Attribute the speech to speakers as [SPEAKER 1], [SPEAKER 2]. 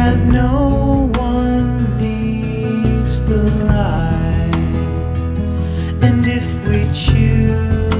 [SPEAKER 1] that no one needs the light, and if we choose